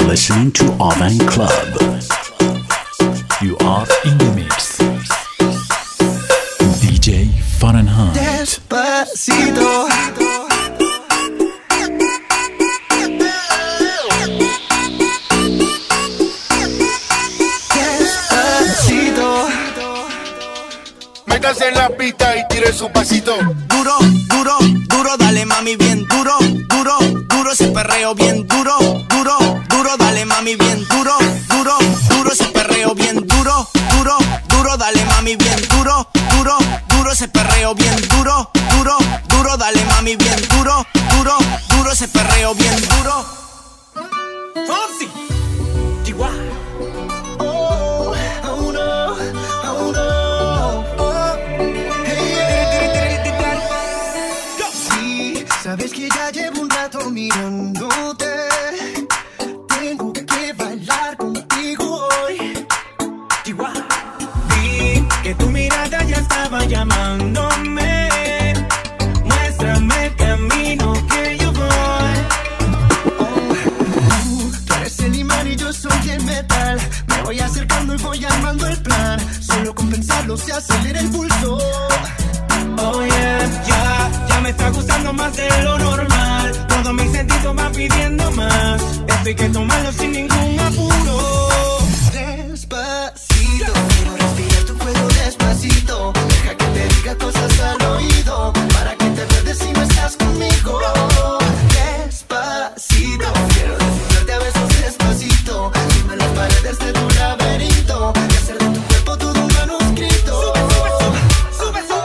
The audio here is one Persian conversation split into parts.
listening to Avan Club. You are in the mix. DJ Fahrenheit. Despacito. Métase en la pista y tire su pasito. Duro, duro, duro, dale mami bien duro, duro, duro ese perreo bien duro, duro, duro, dale mami bien duro, duro, duro ese perreo bien duro, duro, duro, dale mami bien duro, duro, duro ese perreo bien duro, duro, duro, dale mami bien duro, duro, duro ese perreo bien duro. Fonsi, Chihuahua. Oh, oh no, oh no. Sabes que ya llevo un rato mirándote. Tengo que bailar contigo hoy. Chihuahua. Vi que tu mirada ya estaba llamándome. Muéstrame el camino que yo voy. Tú eres el imán y yo soy el metal. Me voy acercando y voy armando el plan. Solo con pensarlo se acelera el pulso. Oh yeah, ya me está gustando más de lo normal. Todos mis sentidos van pidiendo más. Esto hay que tomarlo sin ningún apuro. Despacito, quiero respirar tu cuello despacito. Deja que te diga cosas al oído, para que te pierdes si no estás conmigo. Despacito, quiero desnudarte a besos despacito. Firma las paredes de tu laberinto y hacer de tu cuerpo todo un manuscrito. Sube, sube.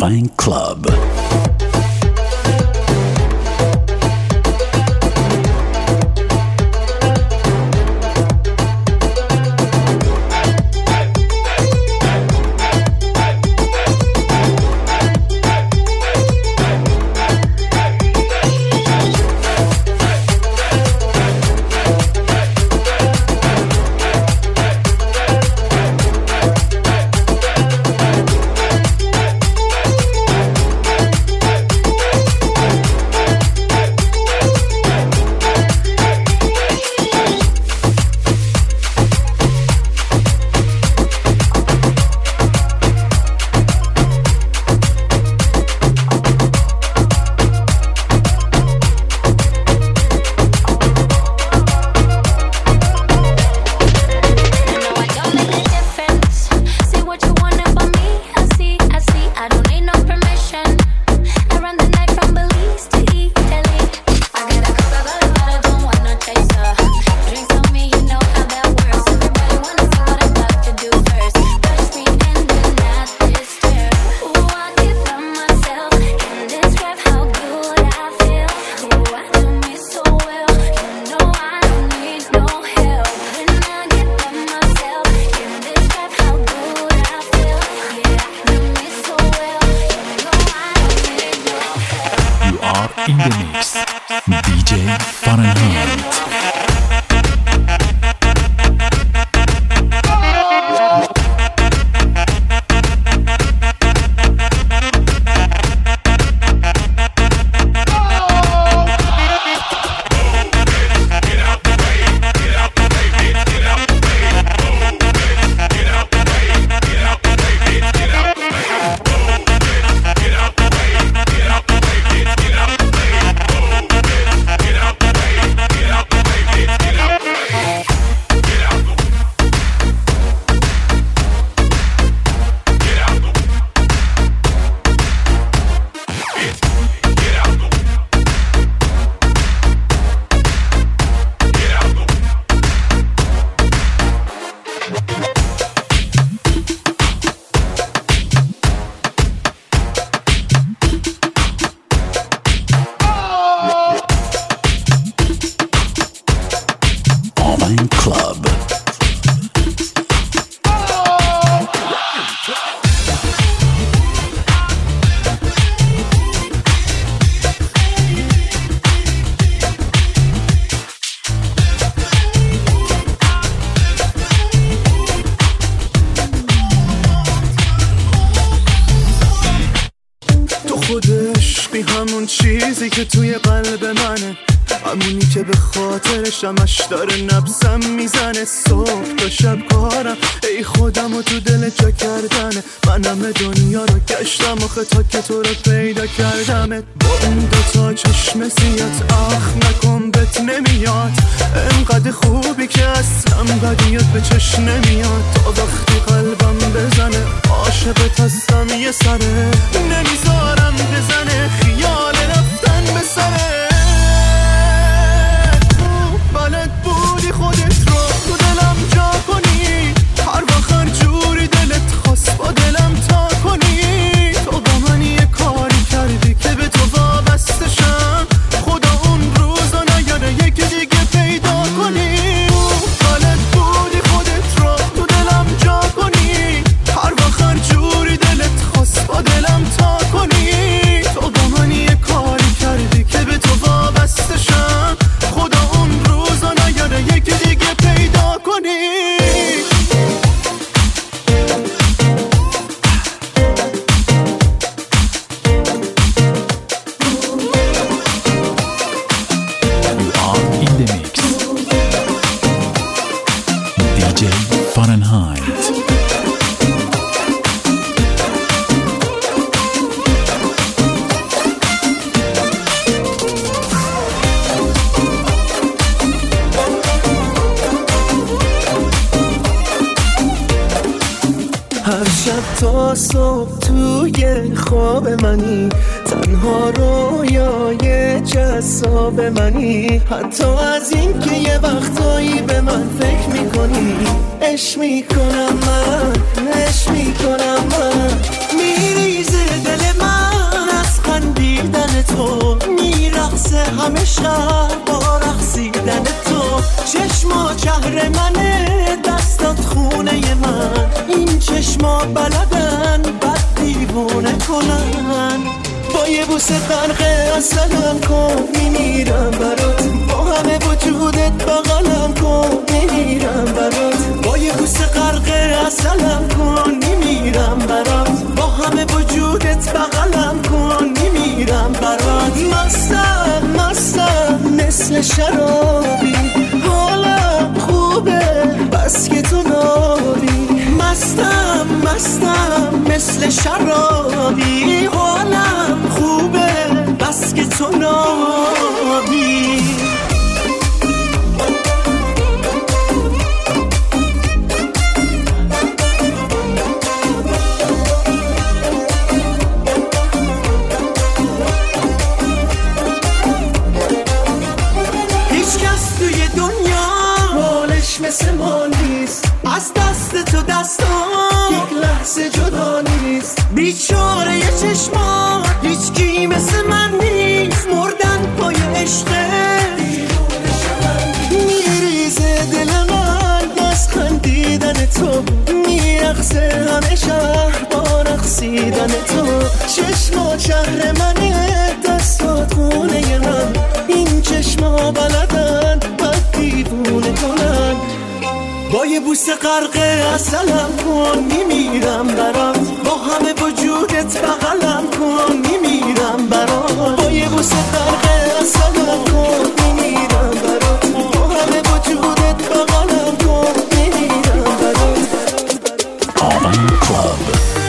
Wine Club. In the mix, DJ Fahrenheit. Wine Club. تو خود عشقی همون چیزی که توی قلب منه، همونی که به خاطرش همش داره نبضم میزنه. صبح تا شب کارم ای خودم و تو دل جا کردنه. من همه دنیا رو گشتم آخه تا که تو رو پیدا کردمت. با اون دوتا چشم سیات آخ نکن بهت نمیاد. انقدر خوبی که اصلا بدیت به چشم نمیاد. تا وقتی قلبم بزنه عاشقت هستم یه سره. نمیذارم بزنه خیال رفتن به سره. بلد بودی خودت رو تو دلم جا کنی. هر وقت هر جوری دلت خواست با دلم تا کنی. تو با من یه کاری کردی که به تو وابسته شم. خدا اون روزا نیاره یکی دیگه پیدا کنی. بلد بودی خودت رو تو دلم جا کنی. هر وقت هر جوری دلت خواست با دلم تا کنی. تو با من یه کاری کردی که به تو وابسته شم. خدا اون روزا نیاره یکی دیگه پیدا کنی. You are in the mix. DJ Fahrenheit. هر شب تا صبح توی خواب منی. تنها رویای جذاب منی. حتی از این که یه وقتایی به من فکر میکنی. عشق میکنم من، عشق میکنم من. میریزه دل من بلدن بد دیوونه کنن. با یه بوسه غرق اصلم کن میمیرم برات، با همه وجودت بغلم کن میمیرم برات. با یه بوسه غرق اصلم کن میمیرم برات، با همه وجودت بغلم کن میمیرم برات. مستم مستم مثل شرابی، حالم خوبه بس که تو نابی. مستم مستم مثل شرابی، حالم خوبه بس که تو نابی. مثل ما نیست، از دست تو دستان یک لحظه جدا نیست. بیچاره یه چشمان هیچ کی مثل من نیست، مردن پای عشقه میریزه دل من از خندیدن تو، میرقصه همه شهر با رقصیدن تو. چشما شهر منه دستات خونه من، این چشما بلدن بد دیوونه کنن. با یه بوسه غرق اصلم کن میمیرم برات، با همه وجودت بغلم کن میمیرم برات. با یه بوسه غرق اصلم کن میمیرم برات، با همه وجودت بغلم کن میمیرم برات. آرمین کلاب.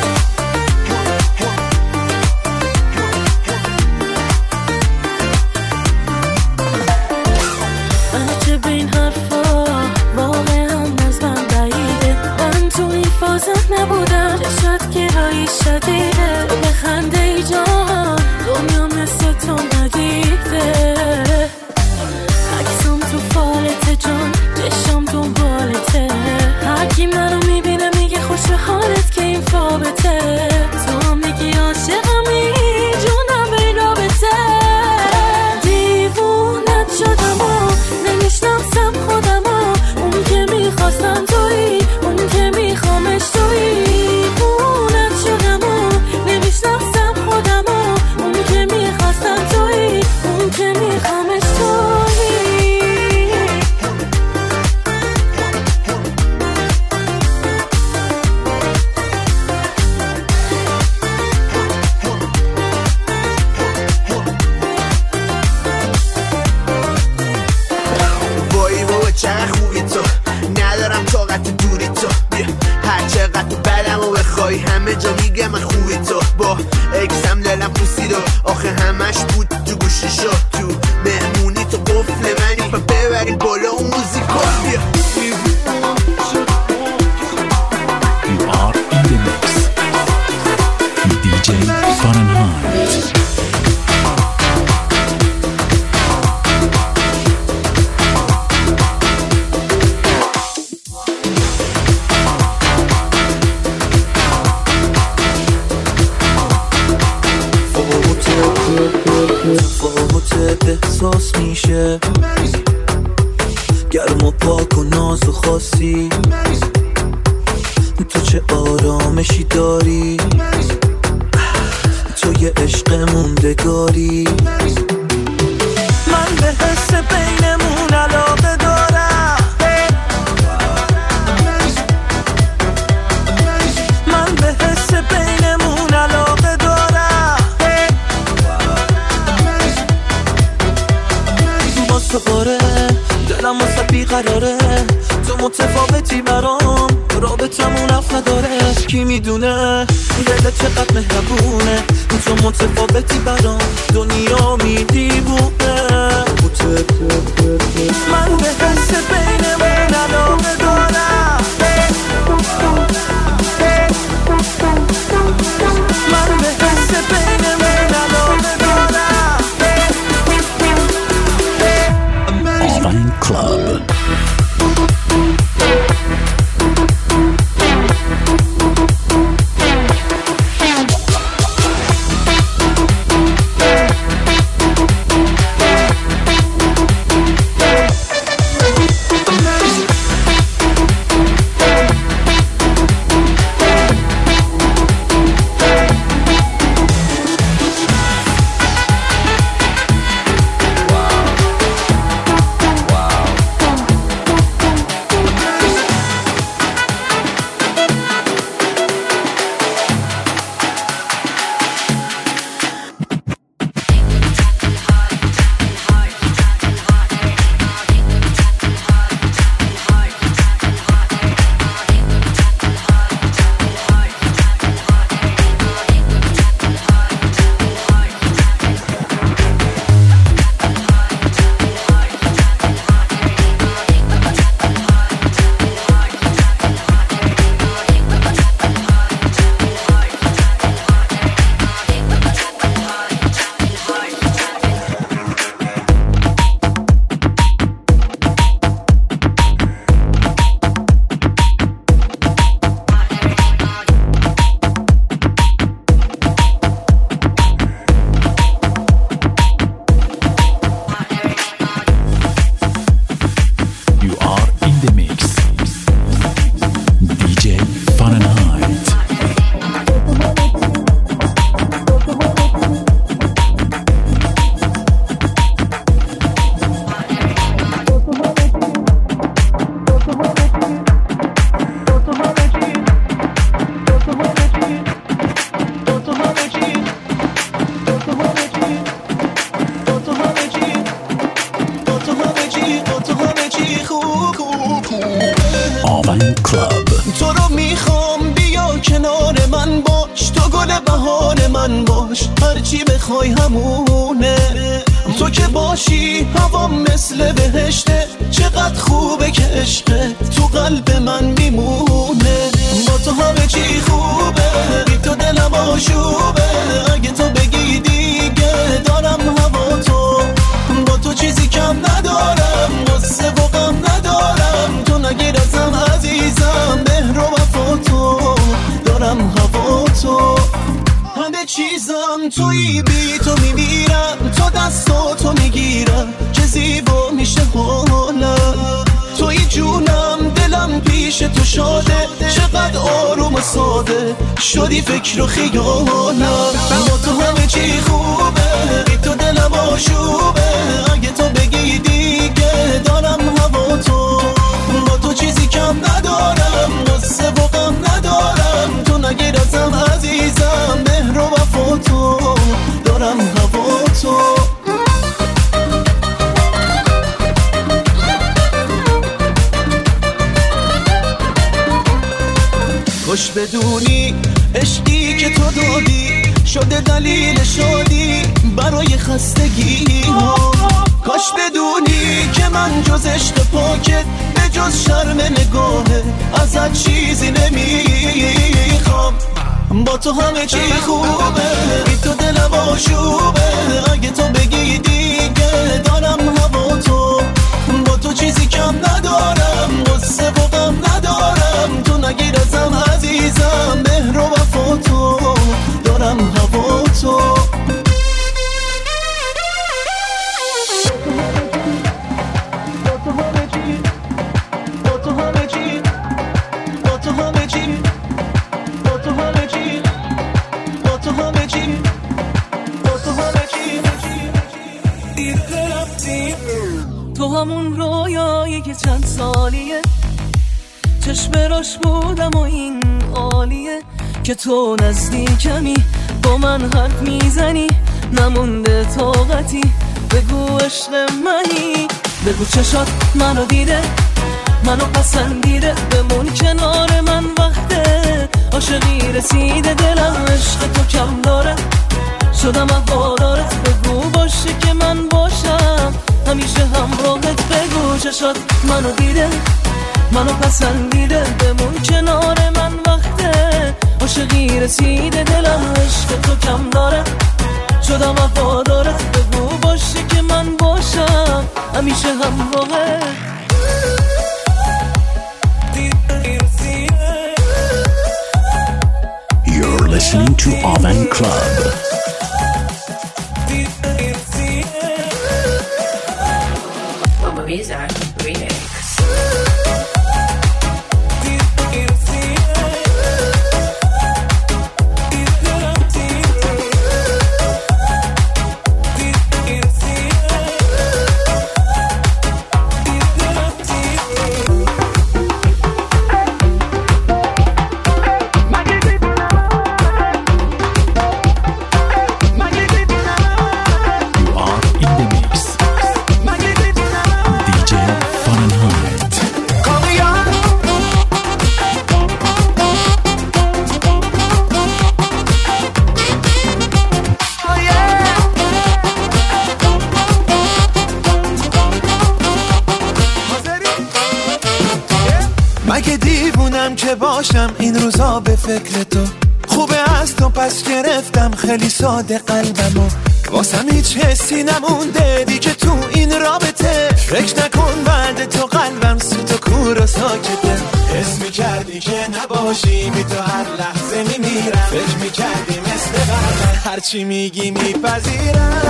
چه به این حرفا واقعا از من بعیده، من تو این فازم نبودم، چشات گرایی شدیده. بخنده ای جان دنیا مثل تو ندیده، عکسم تو فالته جان چشم دنبالته. هرکی منو میبینه میگه خوش به حالت که این فابته، تو هم میگی عاشقمی جونم به این رابطه. دیوونت شدم و نمیشناسم خودمو، اون که میخواستم تویی، اون که میخوامش تویی. دیوونت شدم و نمیشناسم خودمو، اون که میخواستم تویی، اون که میخوامش تویی. وای بابا چقدر خوبی تو، ندارم طاقت دوری تو. هر چقدر تو بدم و بخوای همه جا میگه من خوبی تو. با اکسم دلم پوسید و آخه همش بود تو گوشی شد. تو مهمونی تو قفل منی و ببریم بالا اون موزیکو. You are in the mix with DJ Fahrenheit. تفاوتت احساس میشه، گرم و پاک و ناز و خاصی. تو چه آرامشی داری، تو یه عشق موندگاری. من به حس بینمون علاقه دارم، من به حس بینمون علاقه دارم. واسه آره دلم واسه بیقراره، تو متفاوتی برام، رابطمون اف نداره. کی میدونه دلت چقدر مهربونه، تو متفاوتی برام، دنیا میدیبونه. من به حس بینمون علاقه دارم، من به حس بینمون علاقه دارم. آرمین کلاب. بهار من باش، هرچی بخوای همونه. تو که باشی هوام مثل بهشته، چقدر خوبه که عشقت تو قلب من میمونه. با تو همه چی خوبه، بی تو دلم آشوبه. اگه تو بگی دیگه دارم هوا تو، با تو چیزی کم ندارم، غصه و غم ندارم. تو نگیر ازم عزیزم، مهر و وفا تو، دارم هوا تو. همه چیزم توی، بی تو میمیرم، تو دستاتو میگیرم، چه زیبا میشه حالم. توی جونم، دلم پیش تو شاده، چقدر آروم و ساده شدی فکر و خیالم. با تو همه چی خوبه، بی تو دلم آشوبه. اگه تو بگی دیگه دارم هوا تو، با تو چیزی کم ندارم، غصه و غم ندارم. تو نگیر ازم عزیزم، مهر و وفا تو، دارم هوا تو. خوش بدونی عشقی که تو دادی شده دلیل شادی برای خستگی ها. کاش بدونی که من جز عشق پاکت، به جز شرم نگاهت، ازت چیزی نمیخوام. با تو همه چی خوبه، بی تو دلم آشوبه. اگه تو بگی دیگه دارم هوا تو، با تو چیزی کم ندارم، غصه و غم ندارم. تو نگیر ازم عزیزم، مهر و وفا تو، دارم هوا تو. تو همون رویایی که چند سالیه، چشم راش بودم و این عالیه که تو نزدیکمی، با من حرف میزنی، نمونده طاقتی. بگو عشق منی، بگو چشات منو دیده، منو پسندیده. بمون کنار من وقته عاشقی رسیده، دلم عشق تو کم داره، شدم وفادارت. بگو باشه که من باشم همیشه همراهت. بگو چشات منو دیده، منو پسندیده. بمون کنار من وقته عاشقی رسیده، دلم عشق تو کم داره، شدم وفادارت. بگو باشه که من باشم همیشه همراهت. You're listening to Avan Club. Bizarre remix. مگه دیوونم که باشم این روزا به فکر تو، خوبه از تو پس گرفتم خیلی ساده قلبمو. واسم هیچ حسی نمونده دیگه تو این رابطه، فکر نکن بعد تو قلبم سوت و کور و ساکته. حس میکردی که نباشی بی تو هر لحظه میمیرم، فکر میکردی مثل قلبم هرچی میگی میپذیرم.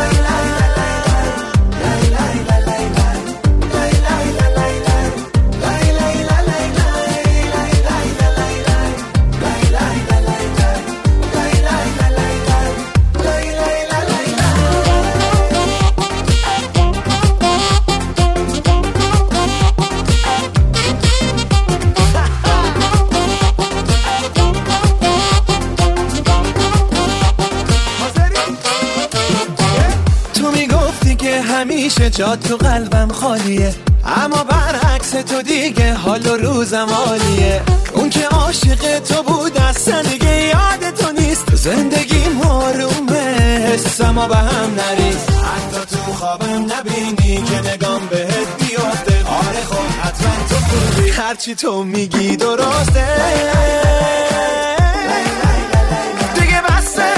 همیشه جات تو قلبم خالیه، اما برعکس تو دیگه حال و روزم عالیه. اون که عاشق تو بود اصلا دیگه یاد تو نیست، زندگی نیستم و به هم نریز، حتی تو خوابم نبینی که نگام بهت بیفته. آره خب حتما تو خوبی، هرچی تو میگی درسته. دیگه بسته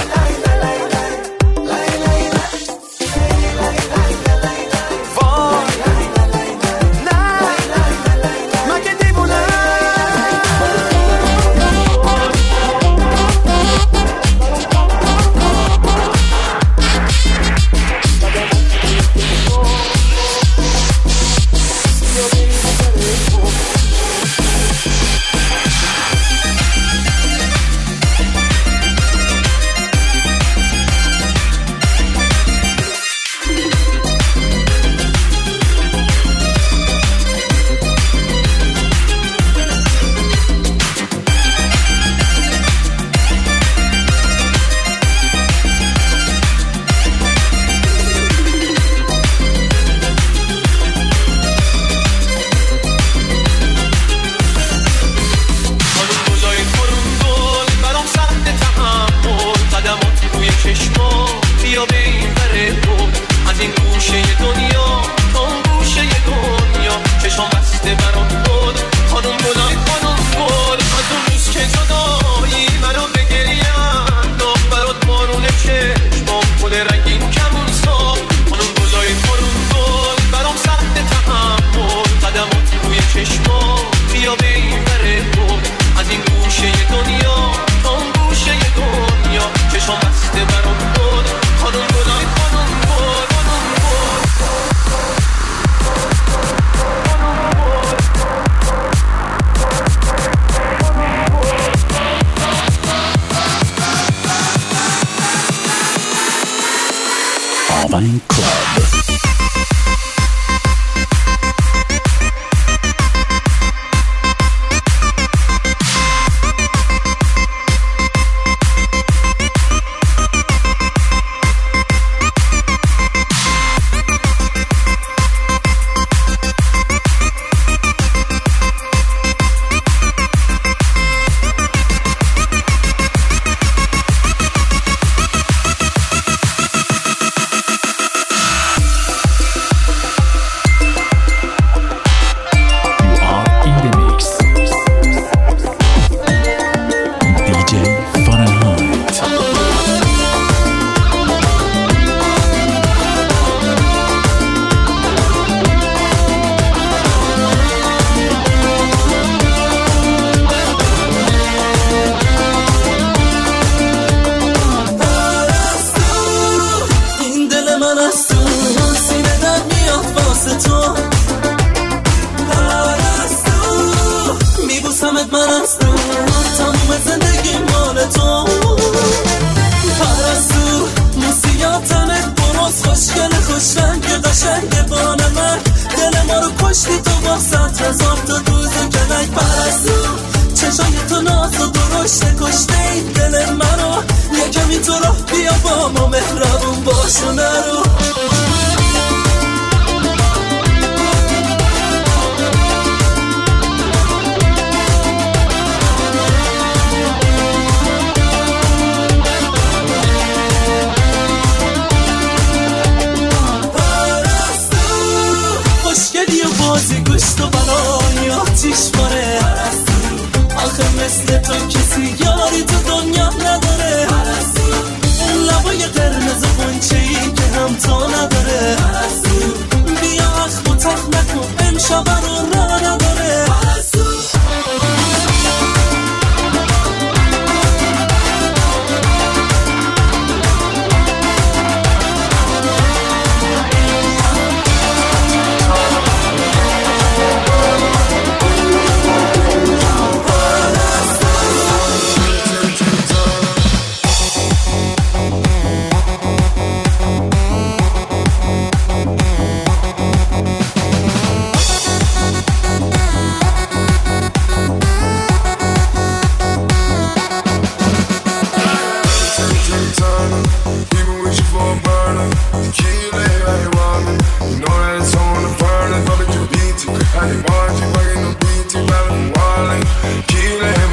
Wine Club.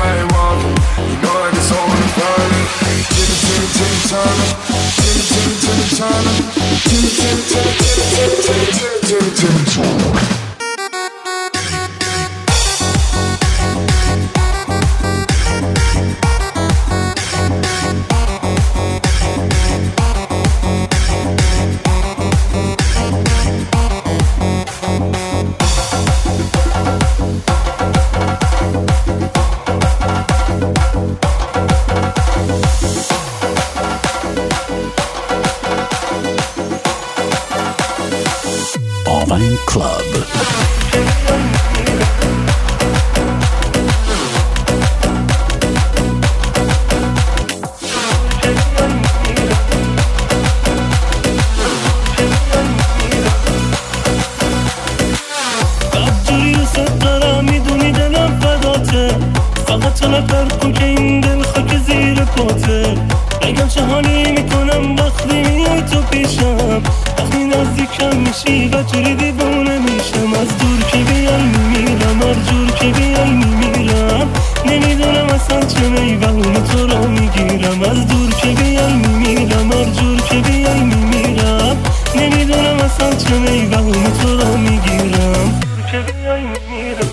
Turn Wine Club. بدجوری دوست دارم میدونی دلم فداته فقط تو نکن کن که این دل خاک زیر پاته بگم چه حالی میکنم وقتی میای تو پیشم وقتی نزدیکم میشی بدجوری دیوونه میشم از دور که بیای میمیرم هر جور که بیای میمیرم نمیدونم اصلا چه میبهونه تو را میگیرم از دور که بیای میمیرم هر جور که بیای میمیرم نمیدونم اصلا چه میبهونه تو را میگیرم که بیای میمیرم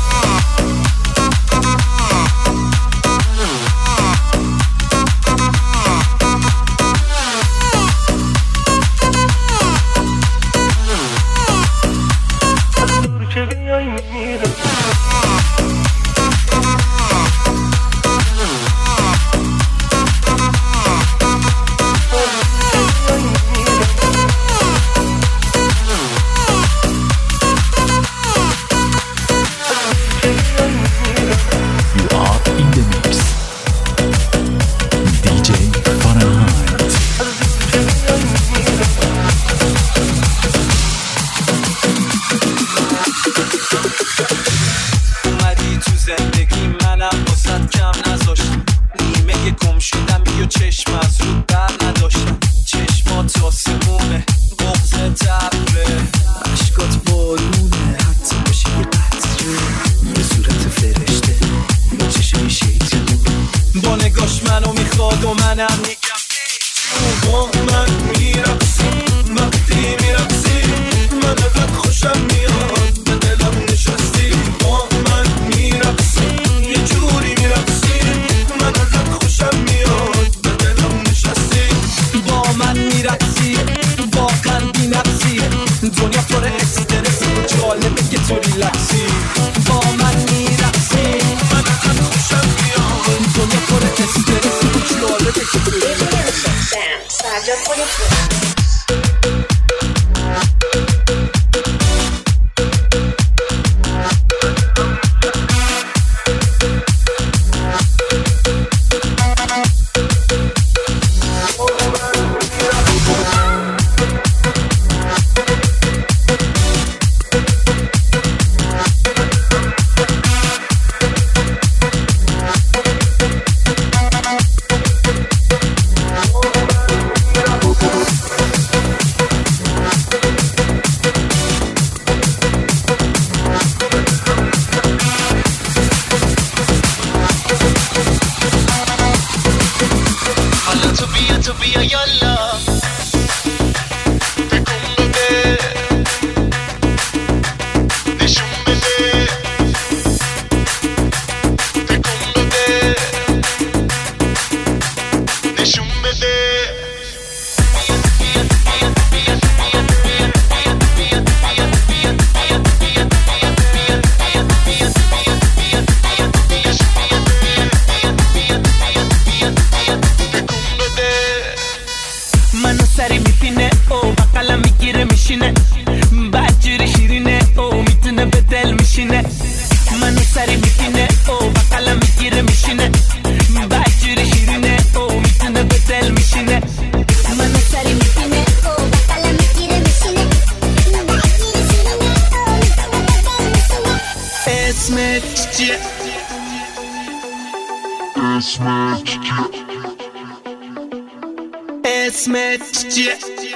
اسمت چیه؟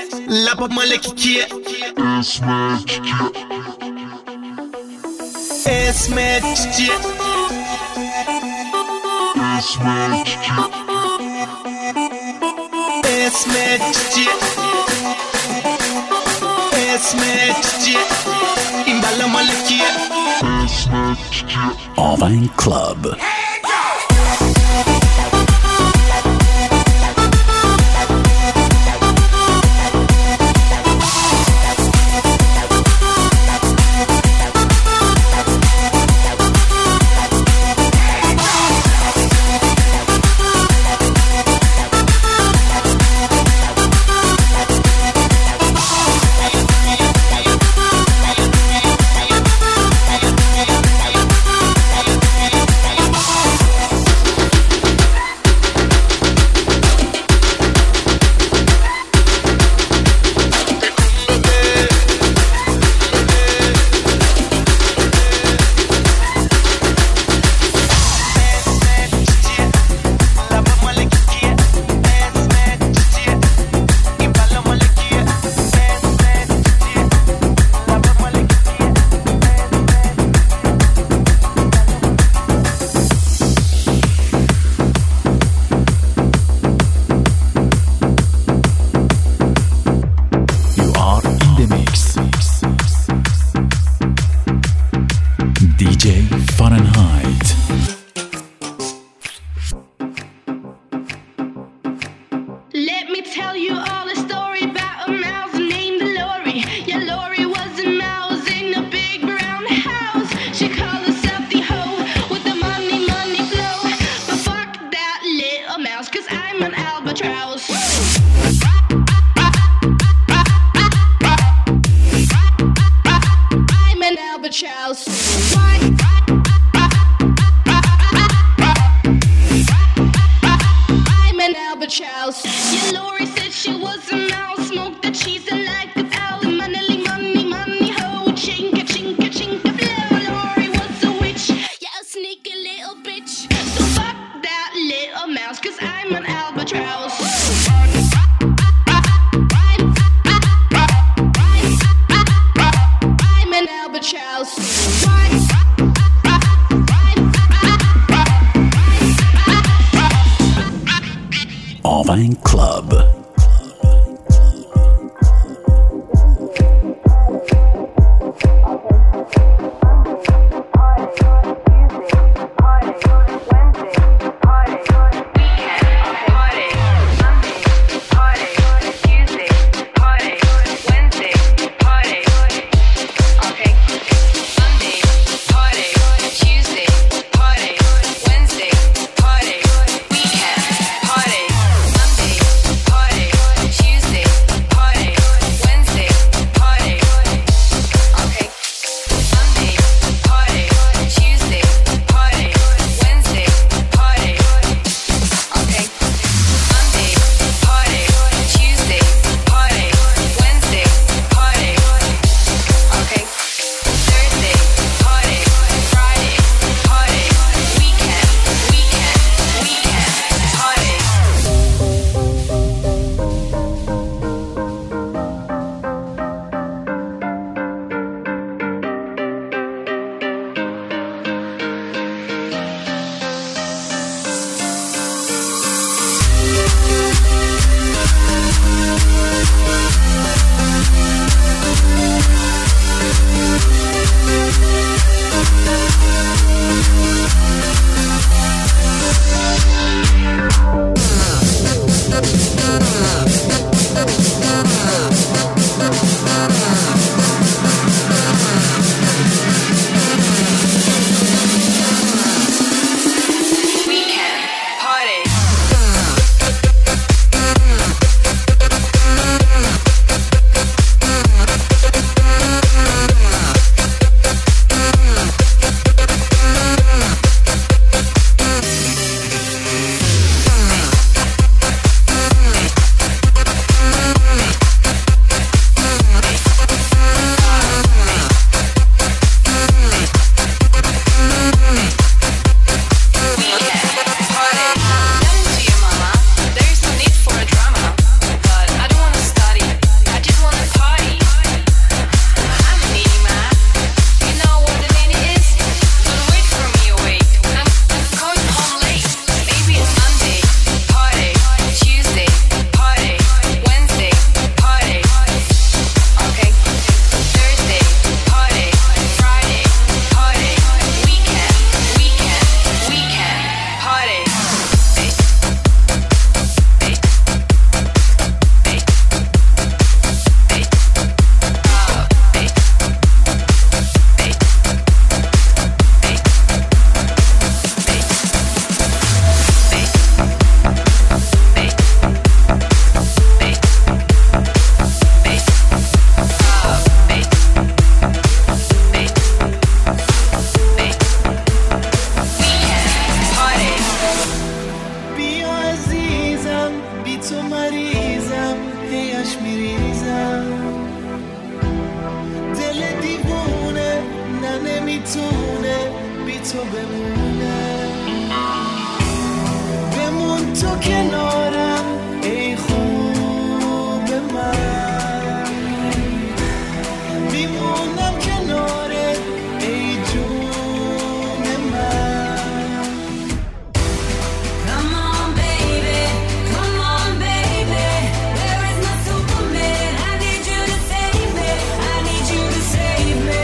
لبا مالکی کیه؟ اسمت چیه؟ اسمت چیه؟ اسمت چیه؟ اسمت چیه؟ اسمت چیه این بلا مال کیه آون کلاب. Alvin Club. Party تو مریضم هیش میریزم دل دیوونه نه نمیتونه بی تو بمونه بمون تو کنارم ای خوب من میمونم کنارت ای جون من Come on baby, come on baby, there is no Superman. I need you to save me, I need you to save me.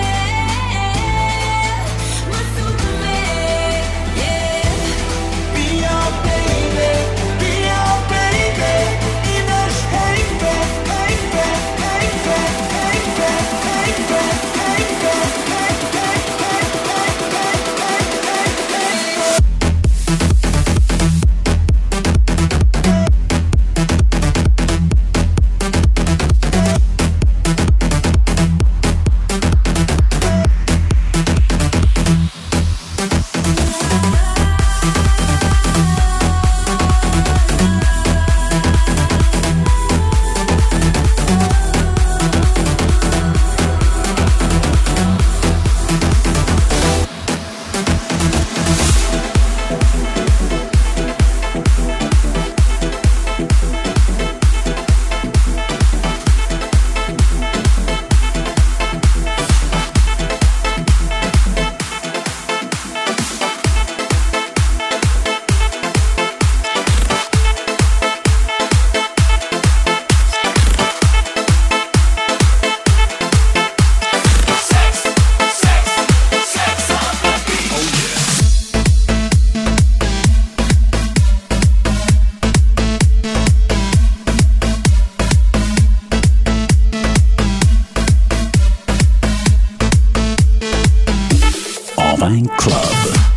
My Superman, yeah. بیا baby, بیا baby, اینش حیفه حیفه حیفه حیفه حیفه حیفه Wine Club.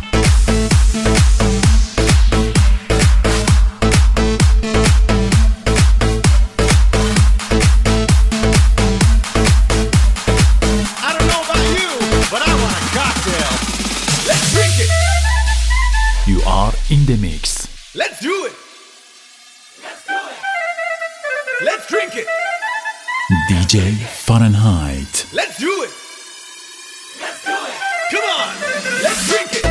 I don't know about you, but I want a cocktail. Let's drink it. You are in the mix. Let's do it. Let's do it. Let's drink it. DJ Fahrenheit. Let's do it. Let's do it. Come on. Let's drink it.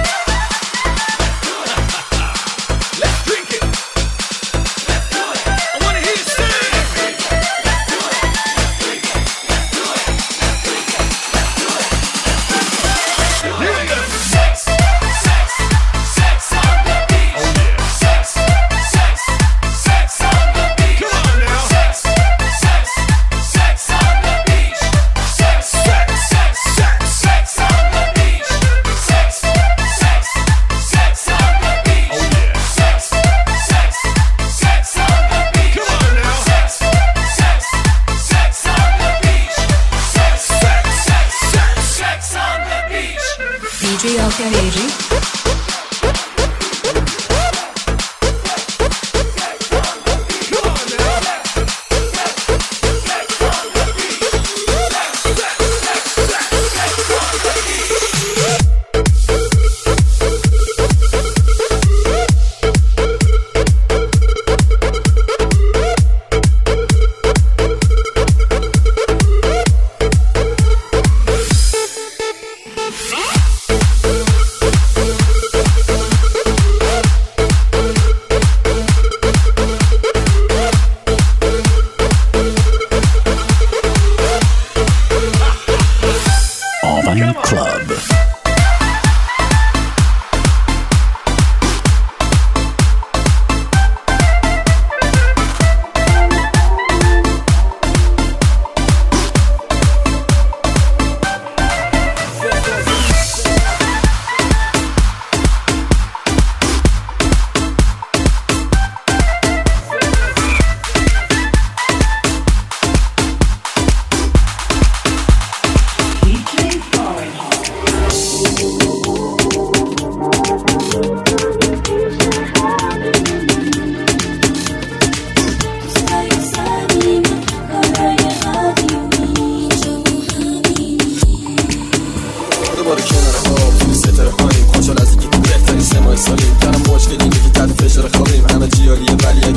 Let's drink it. Let's do it. I want to hear you sing. Let's do it. Let's drink it. Let's do it. Let's drink it. Let's do it. Here we go. Sex, sex, sex on the beach. Oh yeah. Sex, sex, sex on the beach. Come on now. Sex, sex, sex on the beach. Sex, sex,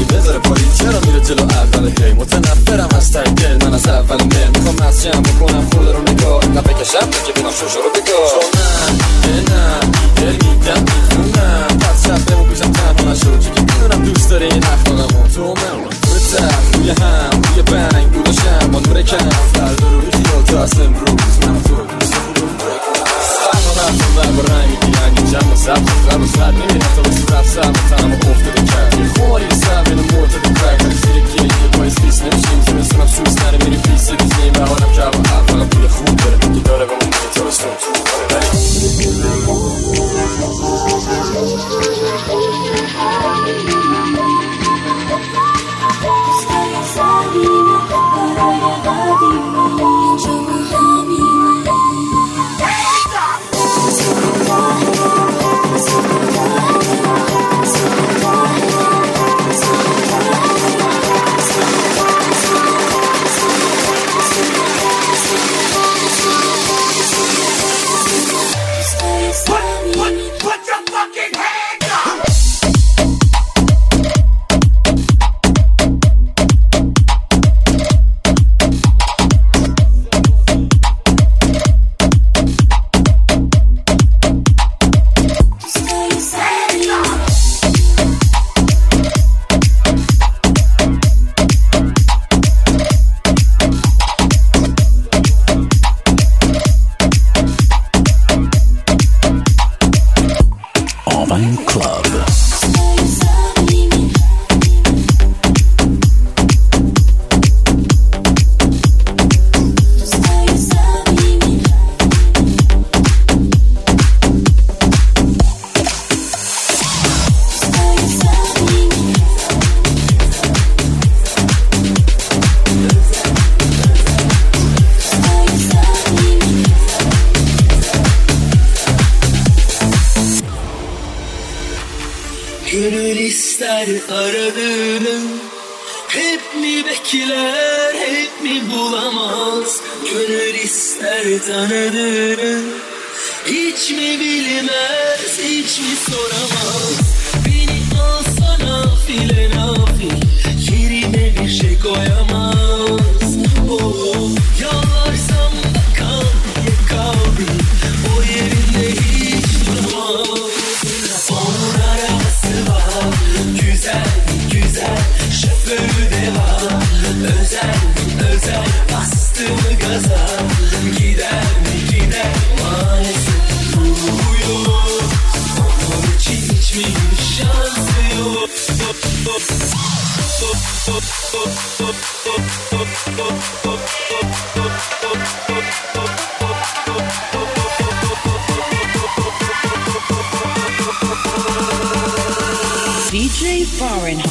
میگه بذاره پایین چرا میره جلو اول هی متنفرم از ته دل من از اول مل میخوام از جمع بکنم خود رو نگاه نه بکشم که بینم شوشو رو بگاه چون من دل میدم میخونم پس شب بمون پیشم تنها نشو چی که میدونم دوست داره این اخلاقمو تو من بزر روی هم روی بنگ بوداشم با نور کم فردا روی خیال تا از امروز من تو و رنگ میگیرن جمع و زبط غم و زد نمیرم تا به صورت سرم تنم و افتاده کرد یه خواری سر بین مرتد کرد ولی زیر گیه پایز پیس نمیشیم زمستونم سوز نره میری پیس دیزیم و حالم که هوا اولم بوی خوب داره که داره با مونگی تارستون تو داره Gönül ister aradığını hep mi bekler hep mi bulamaz Gönül ister tanıdığını hiç mi bilmez hiç mi soramaz Beni alsana file nafil yerine bir şey koyamaz oh, yalvarsam da kal diye kaldı o yerinde hiç durmaz Onun arabası var güzel güzel şoförü de var özel özel bastı mı gaza gider mi gider maalesef uyuyor onun için hiç mi şansı yok DJ Fahrenheit.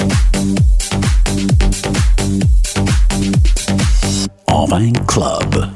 Wine Club.